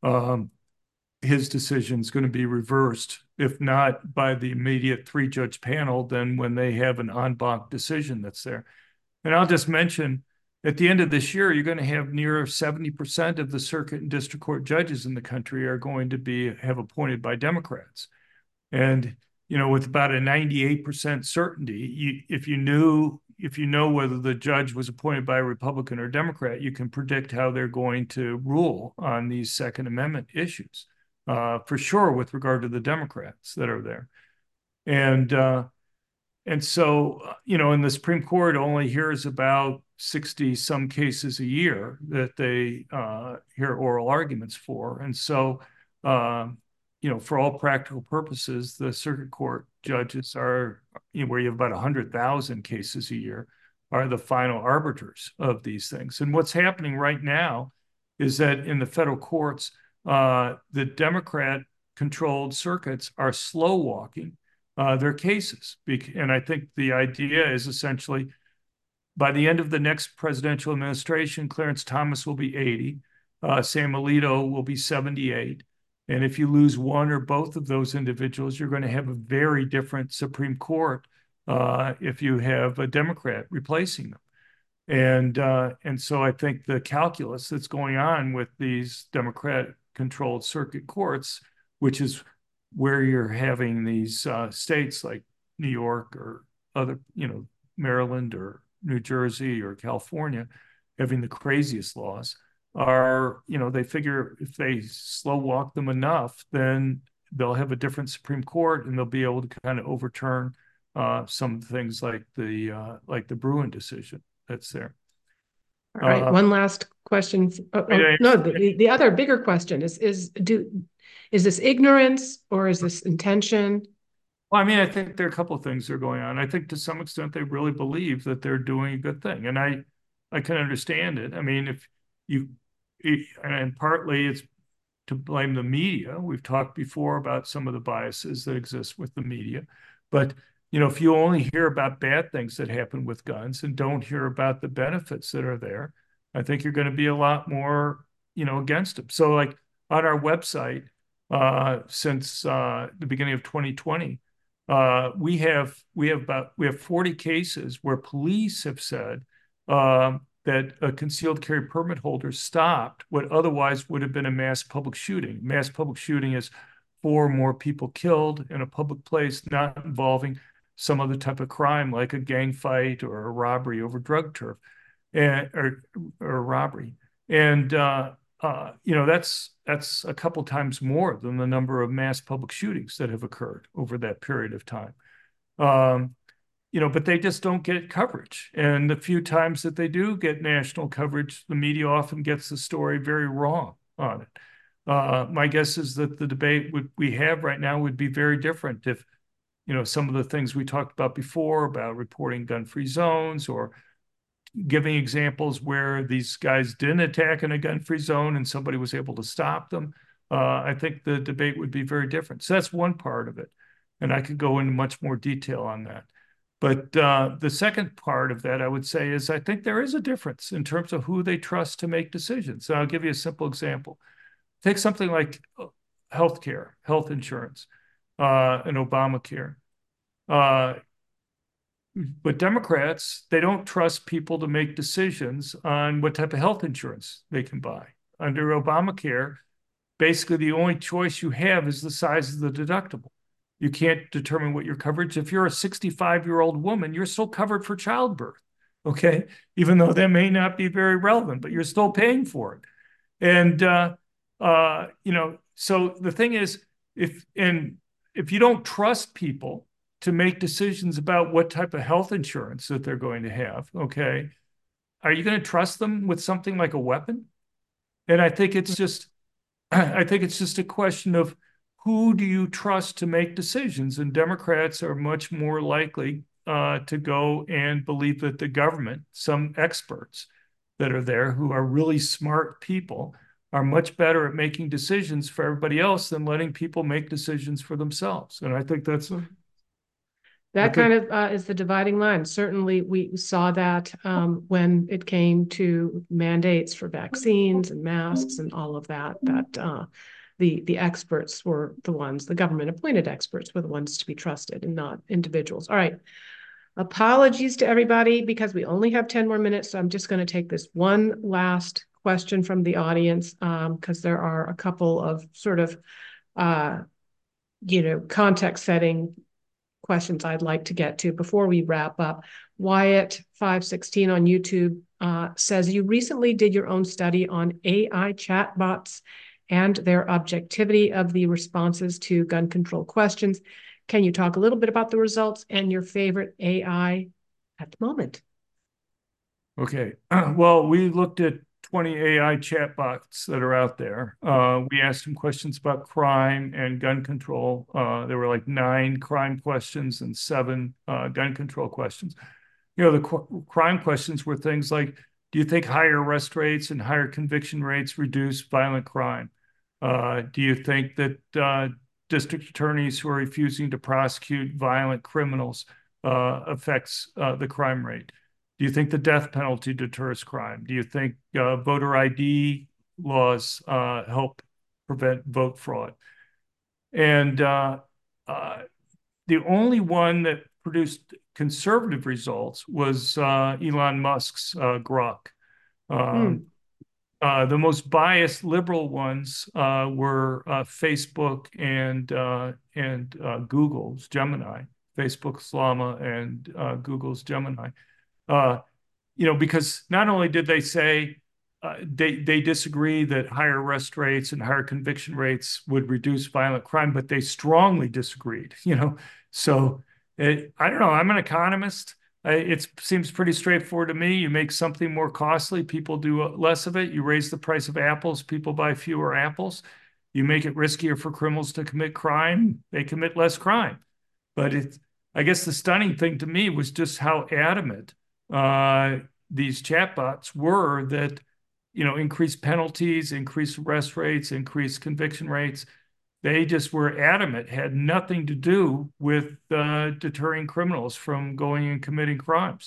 his decision is going to be reversed, if not by the immediate three-judge panel, then when they have an en banc decision that's there. And I'll just mention, at the end of this year, you're going to have near 70% of the circuit and district court judges in the country are going to have appointed by Democrats. And, you know, with about a 98% certainty, if you know whether the judge was appointed by a Republican or Democrat, you can predict how they're going to rule on these Second Amendment issues, for sure, with regard to the Democrats that are there. And so, you know, and the Supreme Court only hears about 60 some cases a year that they hear oral arguments for. And so, you know, for all practical purposes, the circuit court judges are, you know, where you have about 100,000 cases a year, are the final arbiters of these things. And what's happening right now is that in the federal courts, the Democrat controlled circuits are slow walking their cases. And I think the idea is essentially by the end of the next presidential administration, Clarence Thomas will be 80, Sam Alito will be 78. And if you lose one or both of those individuals, you're going to have a very different Supreme Court if you have a Democrat replacing them. And so I think the calculus that's going on with these Democrat-controlled circuit courts, which is where you're having these states like New York or other, Maryland or New Jersey or California having the craziest laws, are, they figure if they slow walk them enough, then they'll have a different Supreme Court and they'll be able to kind of overturn some things like the Bruen decision that's there. All right, one last question. No, the other bigger question is this ignorance or is this intention? Well, I mean, I think there are a couple of things that are going on. I think to some extent they really believe that they're doing a good thing, and I can understand it. I mean, and partly it's to blame the media. We've talked before about some of the biases that exist with the media, but if you only hear about bad things that happen with guns and don't hear about the benefits that are there, I think you're going to be a lot more, against them. So, like on our website, since the beginning of 2020, we have 40 cases where police have said that a concealed carry permit holder stopped what otherwise would have been a mass public shooting. Mass public shooting is 4 or more people killed in a public place, not involving some other type of crime like a gang fight or a robbery over drug turf, or robbery. And that's a couple times more than the number of mass public shootings that have occurred over that period of time. But they just don't get coverage. And the few times that they do get national coverage, the media often gets the story very wrong on it. My guess is that the debate we have right now would be very different if, some of the things we talked about before about reporting gun-free zones or giving examples where these guys didn't attack in a gun-free zone and somebody was able to stop them. I think the debate would be very different. So that's one part of it. And I could go into much more detail on that. But the second part of that, I would say, is I think there is a difference in terms of who they trust to make decisions. So I'll give you a simple example. Take something like healthcare, health insurance, and Obamacare. But Democrats, they don't trust people to make decisions on what type of health insurance they can buy. Under Obamacare, basically the only choice you have is the size of the deductible. You can't determine what your coverage. If you're a 65-year-old woman, you're still covered for childbirth, okay? Even though that may not be very relevant, but you're still paying for it. And, so the thing is, if you don't trust people to make decisions about what type of health insurance that they're going to have, okay, are you going to trust them with something like a weapon? And I think it's just a question of who do you trust to make decisions? And Democrats are much more likely to go and believe that the government, some experts that are there who are really smart people, are much better at making decisions for everybody else than letting people make decisions for themselves. And I think that's is the dividing line. Certainly, we saw that when it came to mandates for vaccines and masks and all of that. That the experts were the ones, the government-appointed experts were the ones to be trusted and not individuals. All right. Apologies to everybody because we only have 10 more minutes. So I'm just going to take this one last question from the audience because there are a couple of sort of, context setting questions I'd like to get to before we wrap up. Wyatt516 on YouTube says, you recently did your own study on AI chatbots and their objectivity of the responses to gun control questions. Can you talk a little bit about the results and your favorite AI at the moment? Okay. Well, we looked at 20 AI chatbots that are out there. We asked them questions about crime and gun control. There were like 9 crime questions and 7 gun control questions. The crime questions were things like, do you think higher arrest rates and higher conviction rates reduce violent crime? Do you think that district attorneys who are refusing to prosecute violent criminals affects the crime rate? Do you think the death penalty deters crime? Do you think voter ID laws help prevent vote fraud? And the only one that produced conservative results was Elon Musk's Grok. Hmm. The most biased liberal ones were Facebook and Google's Gemini, Facebook's Llama and Google's Gemini. Uh, because not only did they say they disagree that higher arrest rates and higher conviction rates would reduce violent crime, but they strongly disagreed. So I don't know. I'm an economist. It seems pretty straightforward to me. You make something more costly, people do less of it. You raise the price of apples, people buy fewer apples. You make it riskier for criminals to commit crime, they commit less crime. But I guess the stunning thing to me was just how adamant these chatbots were that, increased penalties, increased arrest rates, increased conviction rates. They just were adamant, had nothing to do with deterring criminals from going and committing crimes.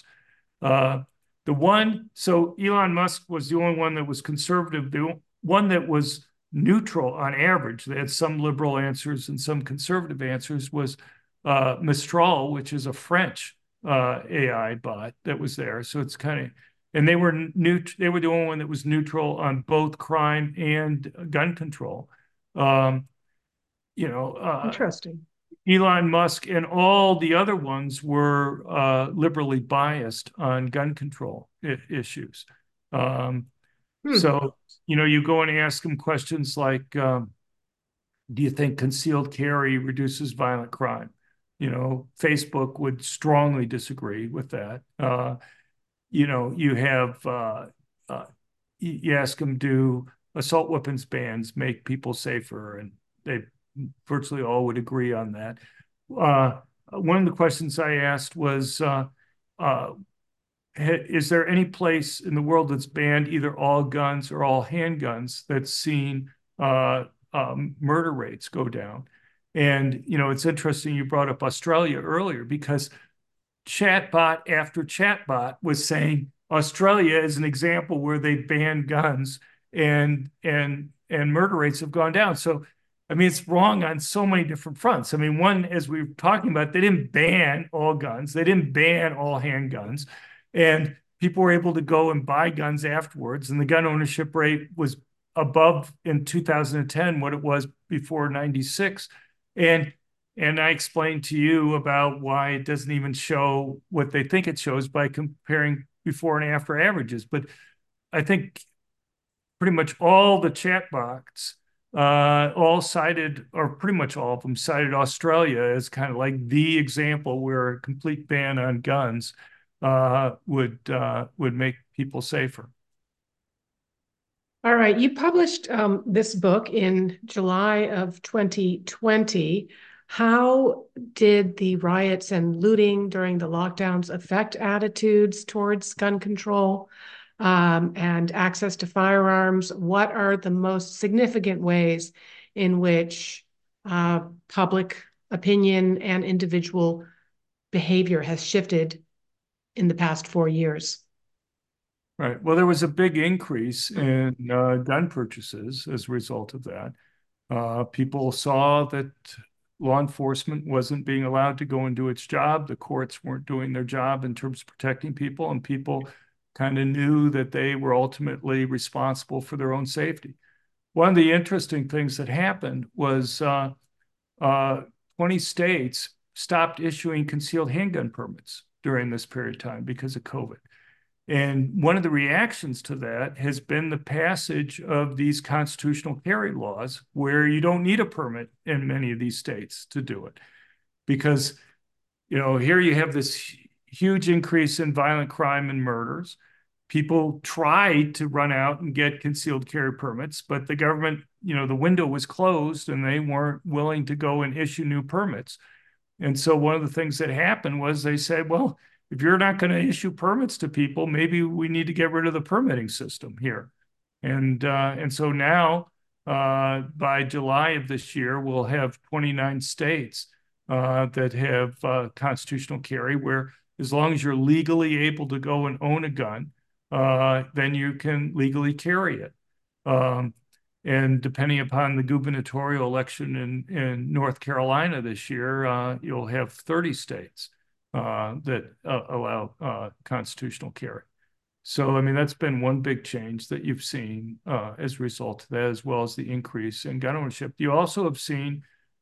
So Elon Musk was the only one that was conservative. The one that was neutral on average, they had some liberal answers and some conservative answers, was Mistral, which is a French AI bot that was there. So it's and they were they were the only one that was neutral on both crime and gun control. Um, Interesting. Elon Musk and all the other ones were liberally biased on gun control issues. Um, Hmm. so, you go and ask them questions like, do you think concealed carry reduces violent crime? Facebook would strongly disagree with that. You have, you ask them, do assault weapons bans make people safer? And they virtually all would agree on that. One of the questions I asked was, uh, is there any place in the world that's banned either all guns or all handguns that's seen murder rates go down? And, it's interesting you brought up Australia earlier, because chatbot after chatbot was saying Australia is an example where they banned guns and murder rates have gone down. So, I mean, it's wrong on so many different fronts. I mean, one, as we were talking about, they didn't ban all guns, they didn't ban all handguns, and people were able to go and buy guns afterwards. And the gun ownership rate was above in 2010 what it was before 96. And I explained to you about why it doesn't even show what they think it shows by comparing before and after averages. But I think pretty much all the chatbots all cited, or pretty much all of them cited Australia as kind of like the example where a complete ban on guns would make people safer. All right. You published this book in July of 2020. How did the riots and looting during the lockdowns affect attitudes towards gun control and access to firearms? What are the most significant ways in which public opinion and individual behavior has shifted in the past 4 years? Right. Well, there was a big increase in gun purchases as a result of that. People saw that law enforcement wasn't being allowed to go and do its job. The courts weren't doing their job in terms of protecting people, and people kind of knew that they were ultimately responsible for their own safety. One of the interesting things that happened was 20 states stopped issuing concealed handgun permits during this period of time because of COVID. And one of the reactions to that has been the passage of these constitutional carry laws, where you don't need a permit in many of these states to do it. Because, here you have this huge increase in violent crime and murders. People tried to run out and get concealed carry permits, but the government, the window was closed and they weren't willing to go and issue new permits. And so one of the things that happened was they said, well, if you're not going to issue permits to people, maybe we need to get rid of the permitting system here. And so now by July of this year, we'll have 29 states that have constitutional carry, where as long as you're legally able to go and own a gun, then you can legally carry it. And depending upon the gubernatorial election in North Carolina this year, you'll have 30 states that allow constitutional carry. So, I mean, that's been one big change that you've seen as a result of that, as well as the increase in gun ownership. You also have seen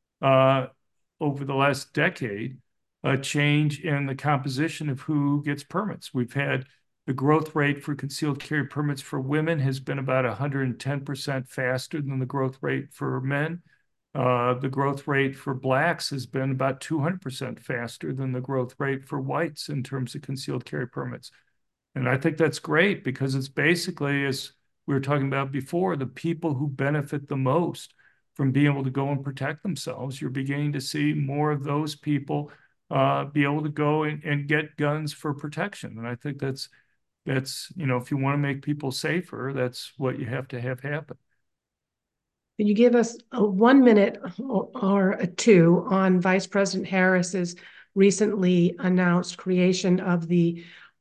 over the last decade a change in the composition of who gets permits. We've had the growth rate for concealed carry permits for women has been about 110% faster than the growth rate for men. The growth rate for blacks has been about 200% faster than the growth rate for whites in terms of concealed carry permits. And I think that's great because it's basically, as we were talking about before, the people who benefit the most from being able to go and protect themselves. You're beginning to see more of those people be able to go and get guns for protection. And I think that's, if you want to make people safer, that's what you have to have happen. Can you give us a 1 minute or a two on Vice President Harris's recently announced creation of the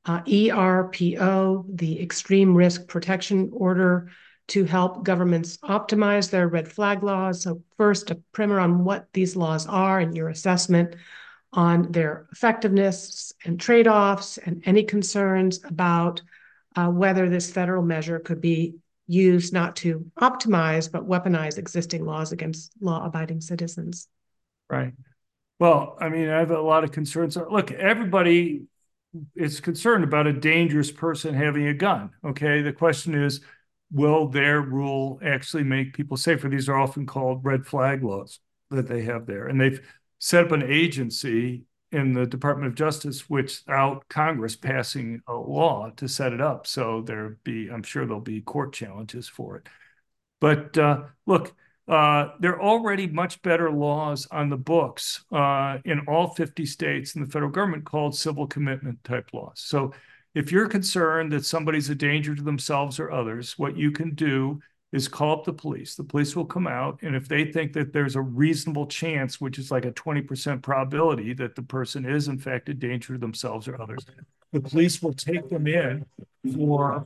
ERPO, the Extreme Risk Protection Order, to help governments optimize their red flag laws? So first, a primer on what these laws are and your assessment on their effectiveness and trade-offs, and any concerns about whether this federal measure could be used not to optimize, but weaponize existing laws against law-abiding citizens. Right. Well, I mean, I have a lot of concerns. Look, everybody is concerned about a dangerous person having a gun. Okay. The question is, will their rule actually make people safer? These are often called red flag laws that they have there. And they've set up an agency in the Department of Justice without Congress passing a law to set it up. So I'm sure there'll be court challenges for it. But look, there are already much better laws on the books in all 50 states in the federal government called civil commitment type laws. So if you're concerned that somebody's a danger to themselves or others, what you can do is call up the police. The police will come out, and if they think that there's a reasonable chance, which is like a 20% probability that the person is in fact a danger to themselves or others, the police will take them in for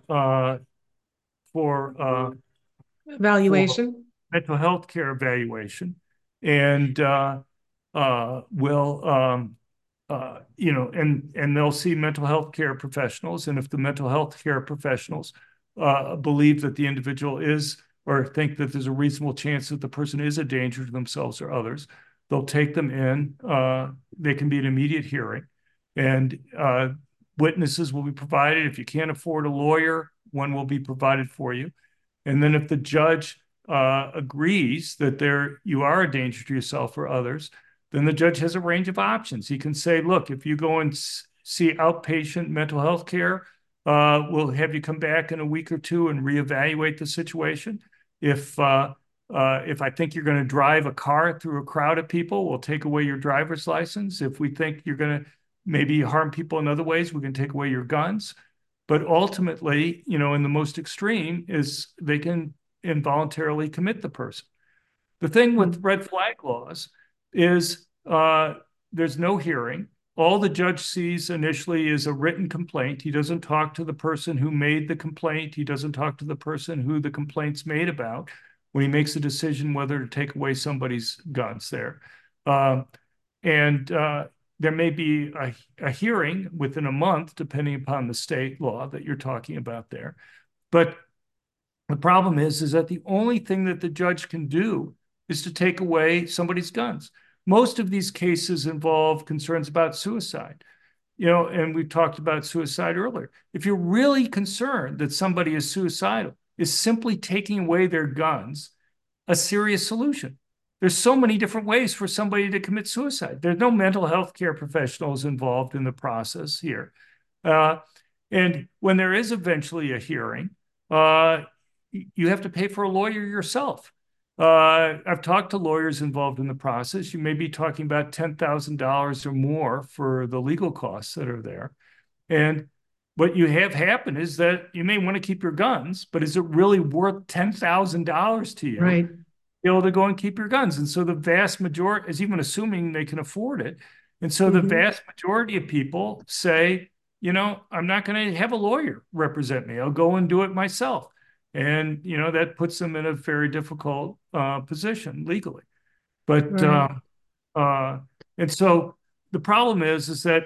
Evaluation. mental health care evaluation, and will and they'll see mental health care professionals. And if the mental health care professionals believe that the individual is, or think that there's a reasonable chance that the person is a danger to themselves or others, they'll take them in. They can be an immediate hearing, and witnesses will be provided. If you can't afford a lawyer, one will be provided for you. And then if the judge agrees that you are a danger to yourself or others, then the judge has a range of options. He can say, look, if you go and see outpatient mental health care, we'll have you come back in a week or two and reevaluate the situation. If I think you're going to drive a car through a crowd of people, we'll take away your driver's license. If we think you're going to maybe harm people in other ways, we can take away your guns. But ultimately, in the most extreme is they can involuntarily commit the person. The thing with red flag laws is there's no hearing. All the judge sees initially is a written complaint. He doesn't talk to the person who made the complaint. He doesn't talk to the person who the complaint's made about when he makes a decision whether to take away somebody's guns there. There may be a hearing within a month, depending upon the state law that you're talking about there. But the problem is that the only thing that the judge can do is to take away somebody's guns. Most of these cases involve concerns about suicide, and we've talked about suicide earlier. If you're really concerned that somebody is suicidal, is simply taking away their guns a serious solution? There's so many different ways for somebody to commit suicide. There's no mental health care professionals involved in the process here. And when there is eventually a hearing, you have to pay for a lawyer yourself. I've talked to lawyers involved in the process. You may be talking about $10,000 or more for the legal costs that are there. And what you have happen is that you may want to keep your guns, but is it really worth $10,000 to you Right. to be able to go and keep your guns? And so the vast majority is even assuming they can afford it. And so the Mm-hmm. vast majority of people say, I'm not going to have a lawyer represent me. I'll go and do it myself. And, that puts them in a very difficult position legally. But, Right. uh, and so the problem is that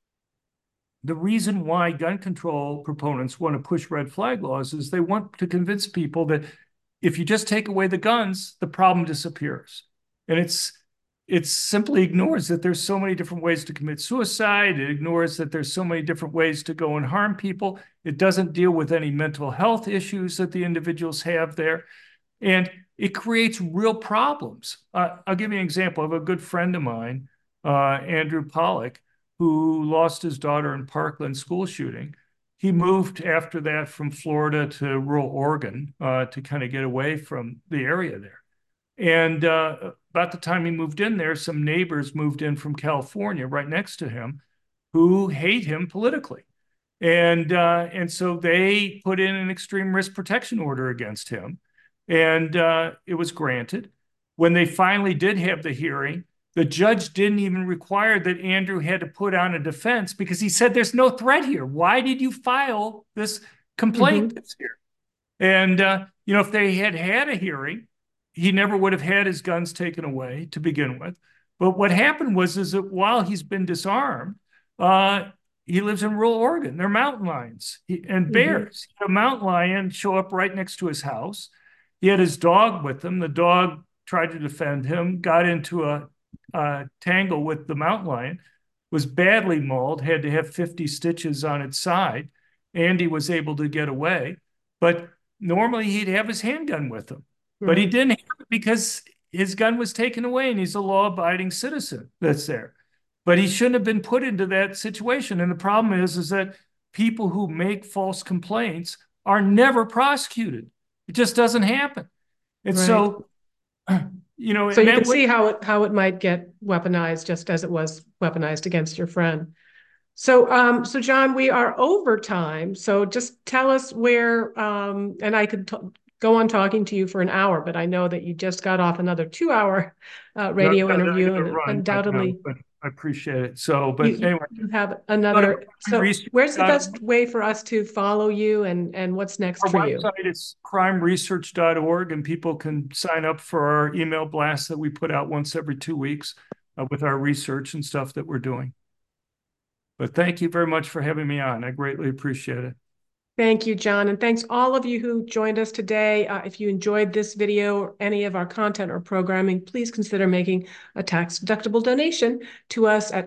the reason why gun control proponents want to push red flag laws is they want to convince people that if you just take away the guns, the problem disappears. And it simply ignores that there's so many different ways to commit suicide. It ignores that there's so many different ways to go and harm people. It doesn't deal with any mental health issues that the individuals have there. And it creates real problems. I'll give you an example of a good friend of mine, Andrew Pollock, who lost his daughter in Parkland school shooting. He moved after that from Florida to rural Oregon to kind of get away from the area there. And about the time he moved in there, some neighbors moved in from California right next to him who hate him politically. And so they put in an extreme risk protection order against him. And it was granted. When they finally did have the hearing, the judge didn't even require that Andrew had to put on a defense because he said, there's no threat here. Why did you file this complaint Mm-hmm. that's here? And, if they had had a hearing, he never would have had his guns taken away to begin with. But what happened is that while he's been disarmed, he lives in rural Oregon. They're mountain lions and Mm-hmm. bears. A mountain lion show up right next to his house. He had his dog with him. The dog tried to defend him, got into a tangle with the mountain lion, was badly mauled, had to have 50 stitches on its side. Andy was able to get away. But normally he'd have his handgun with him. But he Right. didn't have it because his gun was taken away and he's a law-abiding citizen that's there. But he shouldn't have been put into that situation. And the problem is that people who make false complaints are never prosecuted. It just doesn't happen. And Right. so, So and you can that see how it might get weaponized, just as it was weaponized against your friend. So John, we are over time. So just tell us where, and I could go on talking to you for an hour, but I know that you just got off another 2 hour no, radio no, I interview, got to and run right now, undoubtedly but I appreciate it. So, you but anyway, you have go to another. So where's the best crimeresearch.org. way for us to follow you, and what's next Our for you? website is crimeresearch.org, and people can sign up for our email blast that we put out once every 2 weeks with our research and stuff that we're doing. But thank you very much for having me on. I greatly appreciate it. Thank you, John. And thanks all of you who joined us today. If you enjoyed this video or any of our content or programming, please consider making a tax-deductible donation to us at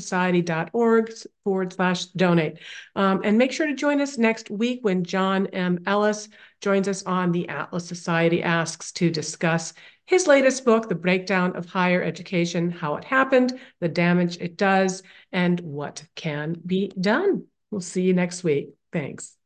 atlassociety.org/donate. And make sure to join us next week when John M. Ellis joins us on the Atlas Society Asks to discuss his latest book, The Breakdown of Higher Education, How It Happened, the Damage It Does, and What Can Be Done. We'll see you next week. Thanks.